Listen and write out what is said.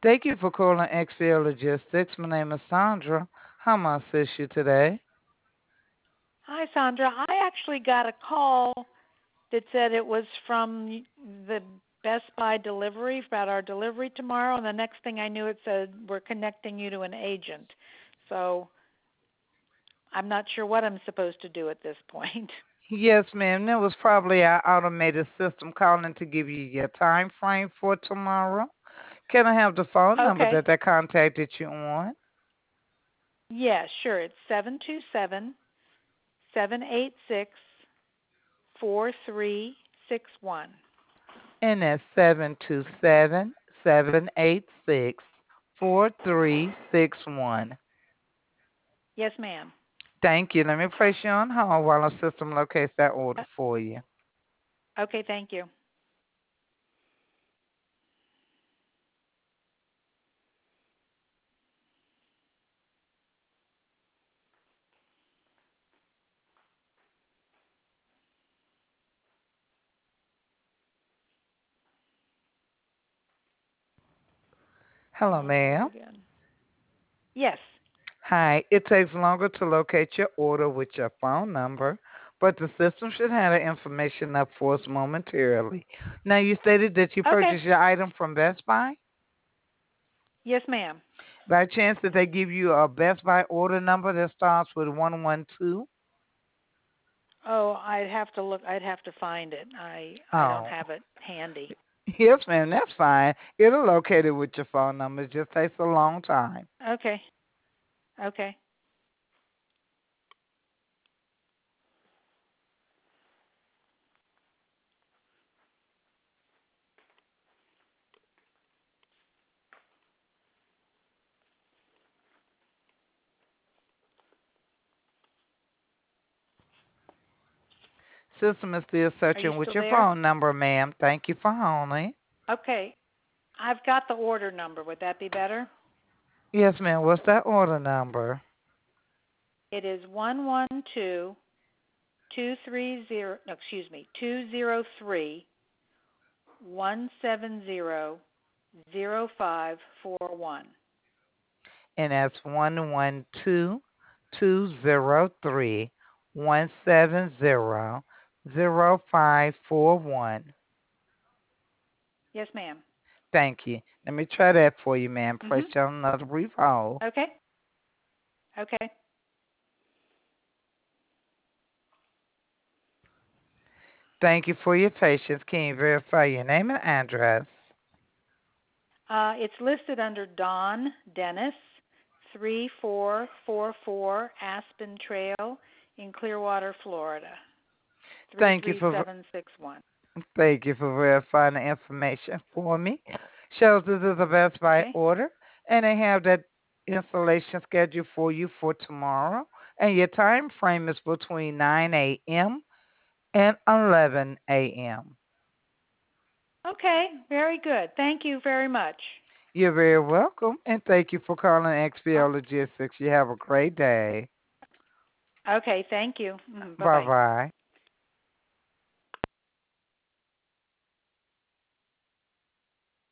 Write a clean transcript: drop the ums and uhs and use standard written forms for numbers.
Thank you for calling XPL Logistics. My name is Sandra. How may I assist you today? Hi, Sandra. I actually got a call that said it was from the Best Buy delivery about our delivery tomorrow, and the next thing I knew, it said we're connecting you to an agent. So I'm not sure what I'm supposed to do at this point. Yes, ma'am. That was probably our automated system calling to give you your time frame for tomorrow. Can I have the phone number Okay. that they contacted you on? Yeah, sure. It's 727-786-4361. And that's 727-786-4361. Yes, ma'am. Thank you. Let me place you on hold while our system locates that order Uh, for you. okay, thank you. Hello, Hold on ma'am. again. Yes. Hi, it takes longer to locate your order with your phone number, but the system should have the information up for us momentarily. Now, you stated that you Okay. purchased your item from Best Buy. Yes, ma'am. By chance, did they give you a Best Buy order number that starts with 112? Oh, I'd have to look. I'd have to find it. I don't Oh, have it handy. yes, ma'am, that's fine. It'll locate it with your phone number. It just takes a long time. Okay. Okay. System is still Are you searching with still your there? phone number, ma'am. Thank you for holding. Okay. I've got the order number. Would that be better? Yes, ma'am. What's that order number? It is 112-230. No, excuse me. 203-170-0541. And that's 112-203-170-0541. Yes, ma'am. Thank you. Let me try that for you, ma'am. Place Mhm. you on another brief hold. Okay. Okay. Thank you for your patience. Can you verify your name and address? It's listed under Don Dennis, 3444 Aspen Trail in Clearwater, Florida, Thank you for 33761. thank you for verifying the information for me. Shows this is a Best Buy Okay. order, and they have that installation scheduled for you for tomorrow. And your time frame is between 9 a.m. and 11 a.m. Okay. Very good. Thank you very much. You're very welcome, and thank you for calling Uh, XPL Logistics. You have a great day. okay. Thank you. Bye Bye bye. bye.